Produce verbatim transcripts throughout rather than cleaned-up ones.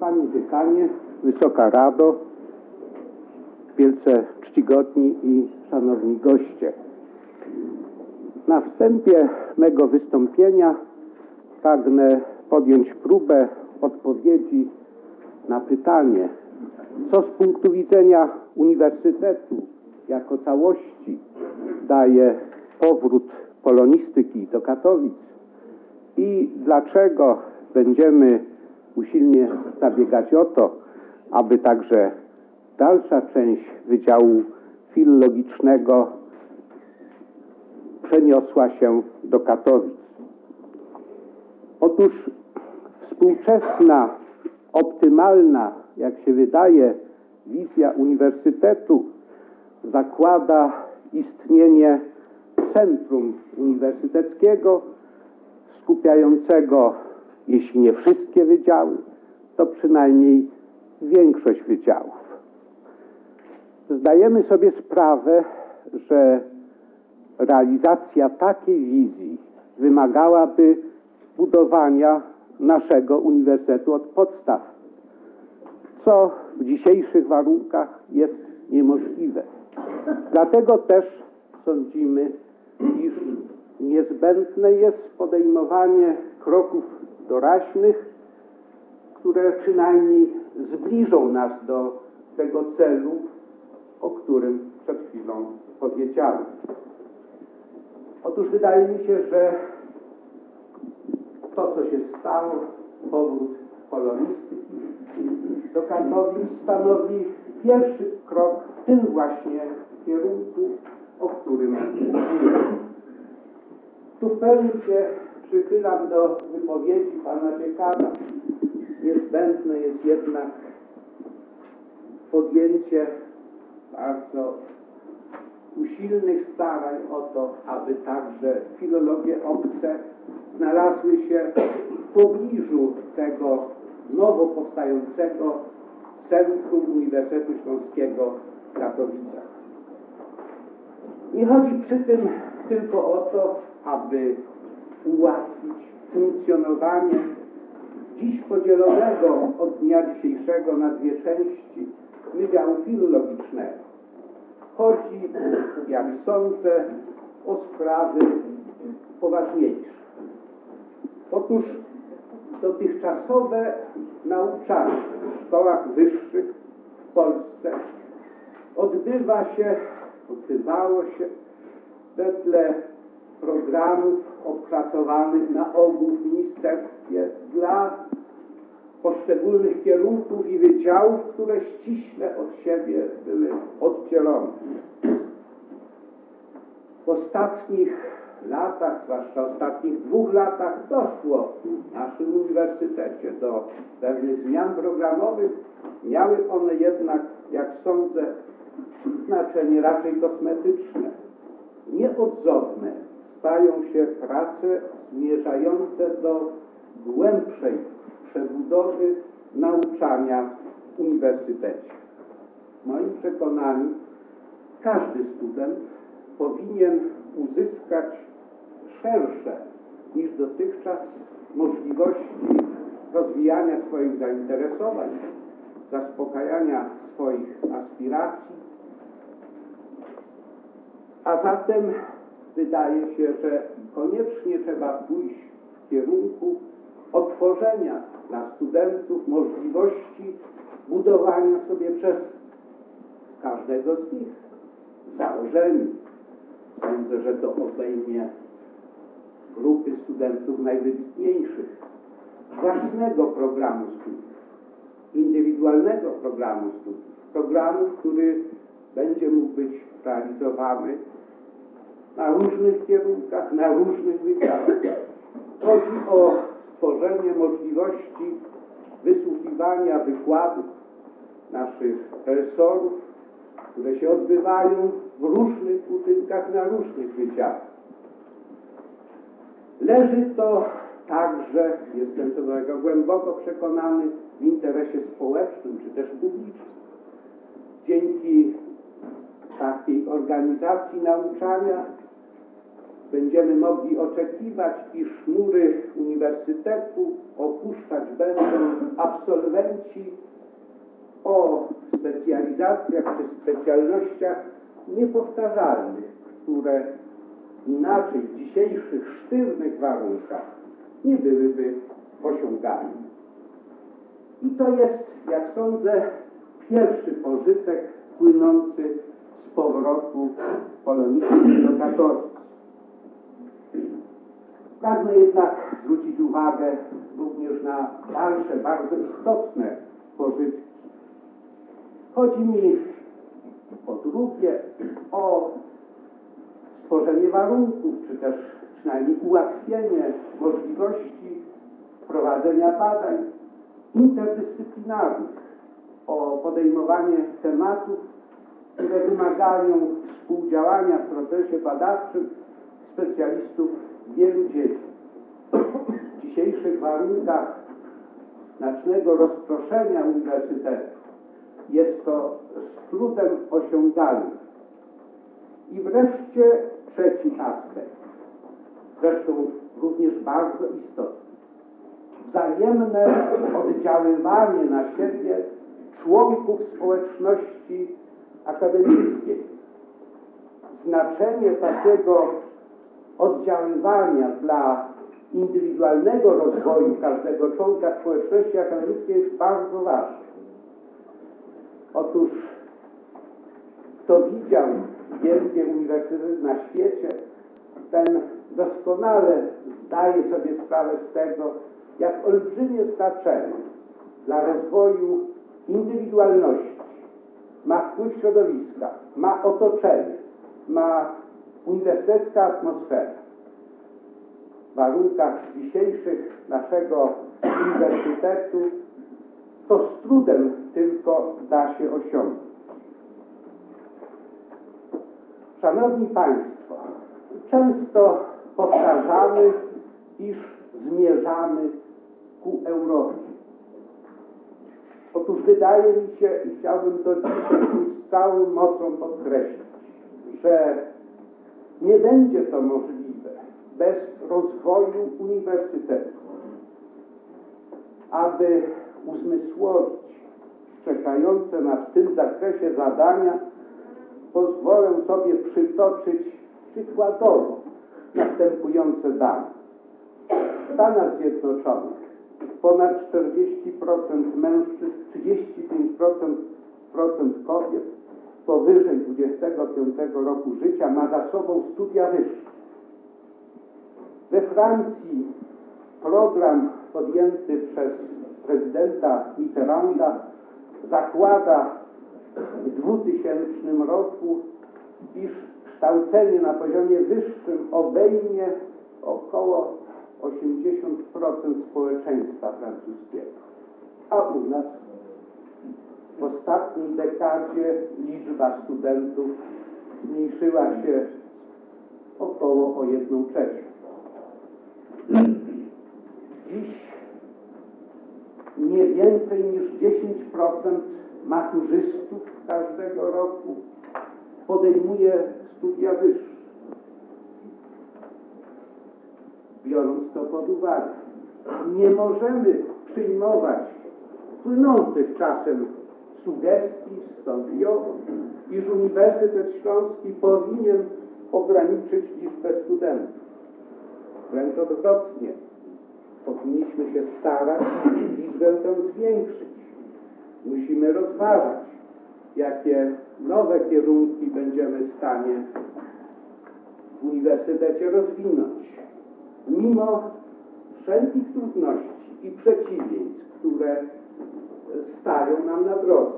Panie Dziekanie, Wysoka Rado, wielce czcigodni i szanowni goście. Na wstępie mego wystąpienia pragnę podjąć próbę odpowiedzi na pytanie, co z punktu widzenia Uniwersytetu jako całości daje powrót polonistyki do Katowic i dlaczego będziemy usilnie zabiegać o to, aby także dalsza część Wydziału Filologicznego przeniosła się do Katowic. Otóż współczesna, optymalna, jak się wydaje, wizja uniwersytetu zakłada istnienie centrum uniwersyteckiego skupiającego, jeśli nie wszystkie wydziały, to przynajmniej większość wydziałów. Zdajemy sobie sprawę, że realizacja takiej wizji wymagałaby budowania naszego uniwersytetu od podstaw, co w dzisiejszych warunkach jest niemożliwe. Dlatego też sądzimy, iż niezbędne jest podejmowanie kroków doraźnych, które przynajmniej zbliżą nas do tego celu, o którym przed chwilą powiedziałem. Otóż wydaje mi się, że to, co się stało, powrót polonistyki do Katowic, stanowi pierwszy krok w tym właśnie kierunku, o którym mówiłem. Tu w pełni się przychylam do wypowiedzi pana dziekana. Niezbędne jest jednak podjęcie bardzo usilnych starań o to, aby także filologie obce znalazły się w pobliżu tego nowo powstającego Centrum Uniwersytetu Śląskiego w Katowicach. Nie chodzi przy tym tylko o to, aby ułatwić funkcjonowanie dziś podzielonego od dnia dzisiejszego na dwie części Wydziału Filologicznego. Chodzi, jak sądzę, o sprawy poważniejsze. Otóż dotychczasowe nauczanie w szkołach wyższych w Polsce odbywa się, odbywało się wedle programów opracowanych na ogół w ministerstwie dla poszczególnych kierunków i wydziałów, które ściśle od siebie były oddzielone. W ostatnich latach, zwłaszcza w ostatnich dwóch latach, doszło w naszym uniwersytecie do pewnych zmian programowych. Miały one jednak, jak sądzę, znaczenie raczej kosmetyczne. Nieodzowne stają się prace zmierzające do głębszej przebudowy nauczania w uniwersytecie. W moim przekonaniu każdy student powinien uzyskać szersze niż dotychczas możliwości rozwijania swoich zainteresowań, zaspokajania swoich aspiracji, a zatem wydaje się, że koniecznie trzeba pójść w kierunku otworzenia dla studentów możliwości budowania sobie przez każdego z nich w założeniu. Sądzę, że to obejmie grupy studentów najwybitniejszych, własnego programu studiów, indywidualnego programu studiów, programu, który będzie mógł być realizowany na różnych kierunkach, na różnych wydziałach. Chodzi o stworzenie możliwości wysłuchiwania wykładów naszych profesorów, które się odbywają w różnych budynkach, na różnych wydziałach. Leży to także, jestem co do tego głęboko przekonany, w interesie społecznym czy też publicznym. Dzięki takiej organizacji nauczania będziemy mogli oczekiwać, iż mury uniwersytetu opuszczać będą absolwenci o specjalizacjach czy specjalnościach niepowtarzalnych, które inaczej w dzisiejszych sztywnych warunkach nie byłyby osiągane. I to jest, jak sądzę, pierwszy pożytek płynący z powrotu polonistów do katolicyzmu. Pragnę jednak zwrócić uwagę również na dalsze, bardzo istotne pożytki. Chodzi mi po drugie o stworzenie warunków, czy też przynajmniej ułatwienie możliwości prowadzenia badań interdyscyplinarnych o podejmowanie tematów, które wymagają współdziałania w procesie badawczym specjalistów wielu dziedzin. W dzisiejszych warunkach znacznego rozproszenia uniwersytetu jest to z trudem osiągalne. I wreszcie trzeci aspekt, zresztą również bardzo istotny. Wzajemne oddziaływanie na siebie członków społeczności akademickiej. Znaczenie takiego oddziaływania dla indywidualnego rozwoju każdego członka społeczności akademickiej jest bardzo ważne. Otóż kto widział wielkie uniwersytety na świecie, ten doskonale zdaje sobie sprawę z tego, jak olbrzymie znaczenie dla rozwoju indywidualności ma wpływ środowiska, ma otoczenie, ma uniwersytecka atmosfera. W warunkach dzisiejszych naszego uniwersytetu to z trudem tylko da się osiągnąć. Szanowni Państwo, często powtarzamy, iż zmierzamy ku Europie. Otóż wydaje mi się, i chciałbym to dzisiaj z całą mocą podkreślić, że nie będzie to możliwe bez rozwoju uniwersytetu. Aby uzmysłowić czekające nas w tym zakresie zadania, pozwolę sobie przytoczyć przykładowo następujące dane. W Stanach Zjednoczonych ponad czterdzieści procent mężczyzn, trzydzieści pięć procent kobiet powyżej dwudziestego piątego roku życia ma za sobą studia wyższe. We Francji program podjęty przez prezydenta Mitterranda zakłada w dwutysięcznym roku, iż kształcenie na poziomie wyższym obejmie około osiemdziesiąt procent społeczeństwa francuskiego. A u nas w ostatniej dekadzie liczba studentów zmniejszyła się około o jedną trzecią. Dziś nie więcej niż dziesięć procent maturzystów każdego roku podejmuje studia wyższe. Biorąc to pod uwagę, nie możemy przyjmować płynących czasem sugestii stąd owąd, iż Uniwersytet Śląski powinien ograniczyć liczbę studentów. Wręcz odwrotnie. Powinniśmy się starać liczbę tę zwiększyć. Musimy rozważać, jakie nowe kierunki będziemy w stanie w uniwersytecie rozwinąć. Mimo wszelkich trudności i przeciwieństw, które stają nam na drodze.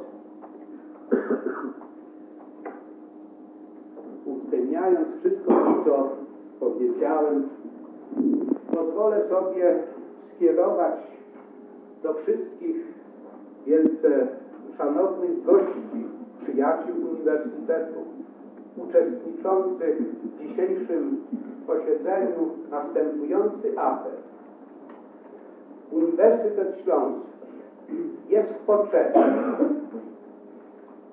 Uwzględniając wszystko to, co powiedziałem, pozwolę sobie skierować do wszystkich wielce szanownych gości, przyjaciół Uniwersytetu, uczestniczących w dzisiejszym posiedzeniu następujący apel. Uniwersytet Śląski jest w potrzebie.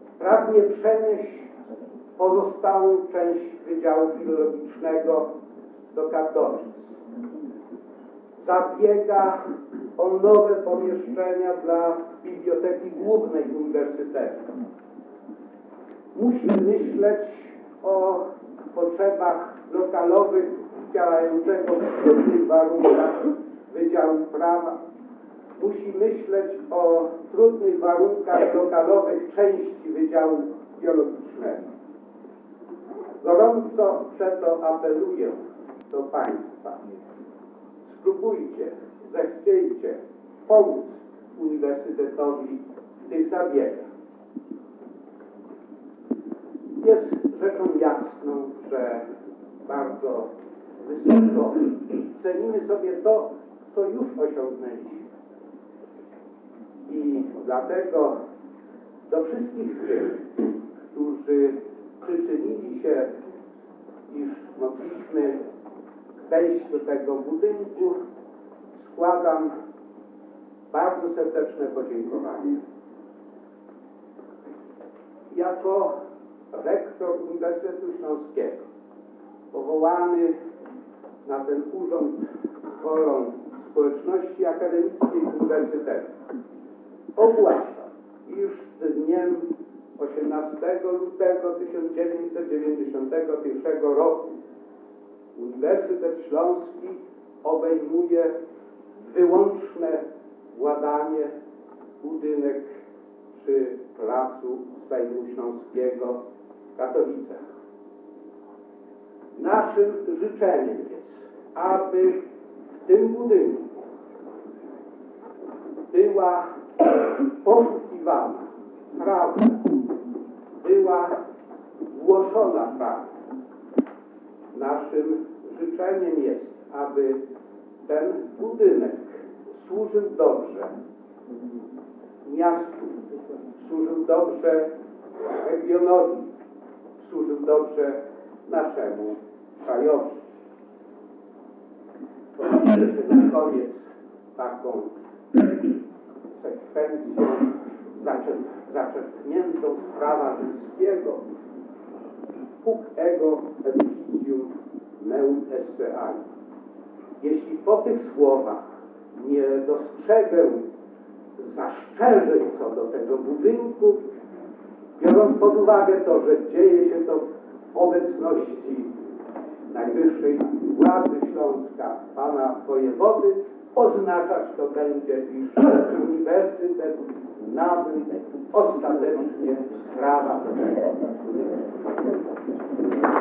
Pragnie przenieść pozostałą część Wydziału Filologicznego do Katowic. Zabiega o nowe pomieszczenia dla Biblioteki Głównej Uniwersytetu. Musi myśleć o potrzebach lokalowych działającego w trudnych warunkach Wydziału Prawa. Musi myśleć o trudnych warunkach lokalowych części Wydziału Biologicznego. Gorąco przeto apeluję do Państwa. Spróbujcie, zechciejcie pomóc Uniwersytetowi w tych zabiegach. Jest rzeczą jasną, że bardzo wysoko cenimy sobie to, co już osiągnęliśmy. I dlatego do wszystkich tych, którzy przyczynili się, iż mogliśmy wejść do tego budynku, składam bardzo serdeczne podziękowanie. Jako rektor Uniwersytetu Śląskiego, powołany na ten urząd wolą społeczności akademickiej Uniwersytetu, ogłaszam, iż z dniem osiemnastego lutego tysiąc dziewięćset dziewięćdziesiątego pierwszego roku Uniwersytet Śląski obejmuje wyłączne władanie budynek przy placu Sejmu Śląskiego w Katowicach. Naszym życzeniem jest, aby w tym budynku była poszukiwana prawda, była głoszona prawda. Naszym życzeniem jest, aby ten budynek służył dobrze miastu, służył dobrze regionowi, służył dobrze naszemu krajowi. Powiedzmy się na koniec taką sekwencją zaczerpniętą z prawa rzymskiego: Huc ego edificium meum esse ai. Jeśli po tych słowach nie dostrzegę zastrzeżeń co do tego budynku, biorąc pod uwagę to, że dzieje się to w obecności najwyższej władzy Śląska, pana wojewody, oznaczać to będzie, iż uniwersytet nabył ostatecznie prawa do tego.